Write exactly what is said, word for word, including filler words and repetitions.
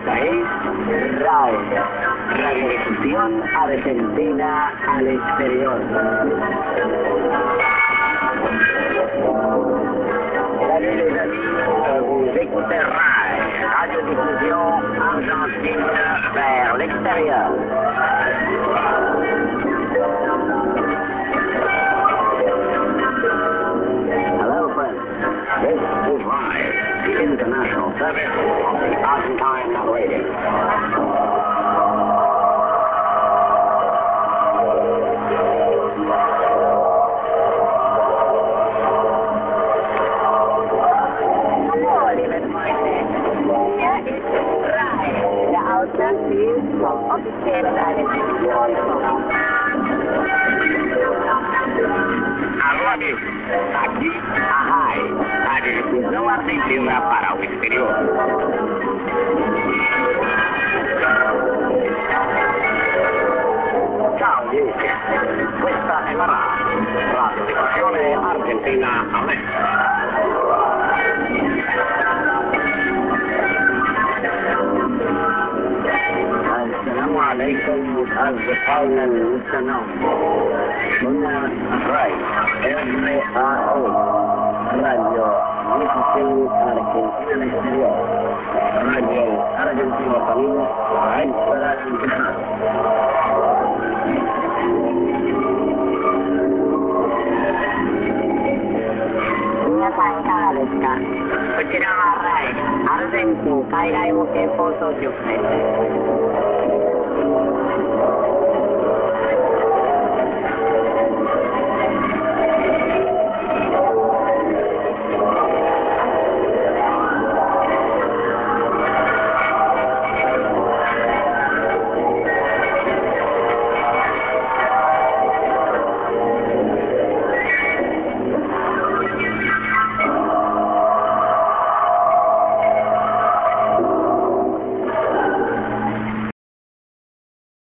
Esta es RAE, Radiodifusión Argentina al Exterior. Vous écoutez RAE, Radiodiffusion Argentine vers l'extérieur. Hello, friends. This is RAE, the international service of the Argentine radio. Vom offiziellen Radiodiffusion. Alô, amigo. Aqui, a RAE, Radiodifusão Argentina para o exterior. Ciao, amici. Questa è la RAE, Radiodiffusione Argentina all'estero. السلام عليكم أصدقائنا المستمعون. هنا RAE R-A-O راديو ديفوسيون أرجنتينا الإكستيريور. راديو أرجنتينا القديم عيد صلاة الجمعة. 皆さんいかがですか。こちらはRAEアルゼンチン海外保健放送局です。